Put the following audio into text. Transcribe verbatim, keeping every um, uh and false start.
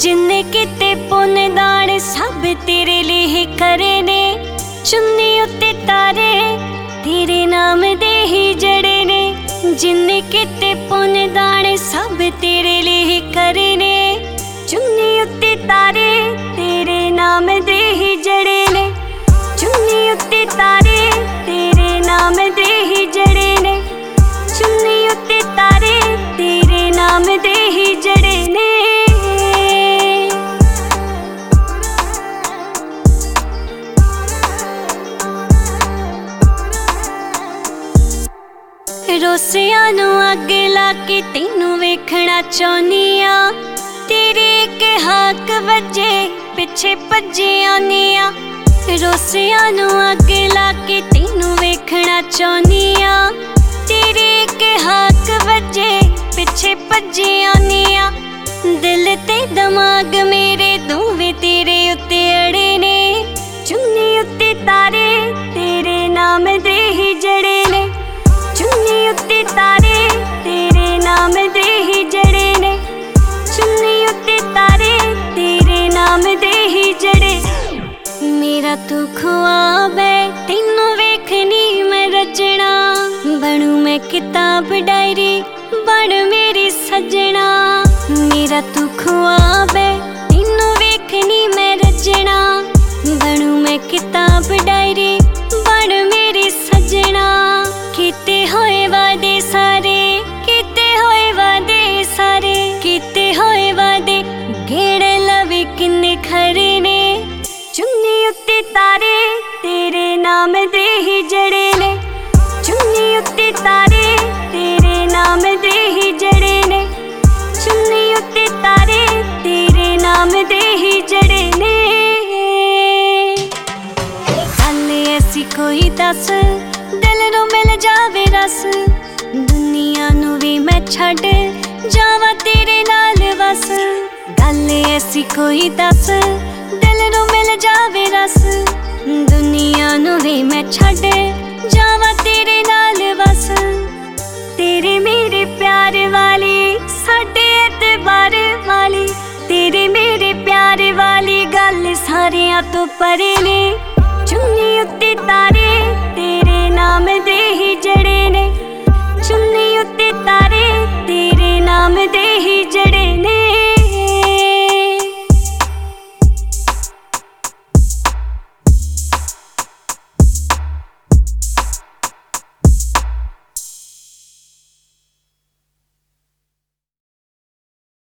जिन्ने किते पुन दान सब तेरे लिए करे ने। चुन्नी उत्ते तारे तेरे नाम दे ही जड़े ने। जिन्ने किते पुन दान सब तेरे लिए करे ने। चुन्नी उत्ते तारे तेरे नाम दे ही जड़े ने। चुन्नी उत्ते तारे तेरे नाम दे ही जड़े ने। चुन्नी उत्ते तारे तेरे नाम दे ही जड़े ने। रोसियां नू अग ला के तेनू वेखना चाहुंदी आ। तेरे एक हाक वजे पिछे भज्जे आनी आ। रोसियां नू अग ला के तेनू वेखना चाहुंदी आ। तेरे एक हाक वजे पिछे भज्जे आनी आ। दिल ते दिमाग मेरे दोवें तेरे उत्ते अड़े ने। चुन्नी उत्ते तारे तेरे नाम दे ही जड़े ने। चुन्नी उत्ते तारे तेरे नाम दे ही जड़े ने। चुन्नी उत्ते तारे तेरे नाम दे ही जड़े। मेरा तू ख्वाब है तेनू वेखनी मैं रचना। बनू मैं किताब डायरी बन मेरी सजना। मेरा तू ख्वाब है तेनू वेखनी मैं रचना। बनू मैं किताब डायरी बन मेरी सजना। कीते होए वादे सारे कीते होए वादे सारे कीते होए वादे गेड़े लवे किन्ने खरे ने। चुन्नी उत्ते तारे तेरे नाम दे ही जड़े ने। चुन्नी उत्ते तारे तेरे नाम दे ही जड़े ने। चुन्नी उत्ते तारे तेरे नाम दे ही जड़े ने। गल ऐसी कोई दस दिल नू मिल जावे रस। दुनिया नू भी मैं छड्ड जावां तेरे नाल बस। गल ऐसी कोई दस दिल नू मिल जावे रस। दुनिया नू भी मैं छड्ड जावां तेरे नाल बस। तेरे मेरे प्यार वाली साडे एतबार वाली। तेरे मेरे प्यार वाली गल सारियां तो परे ने।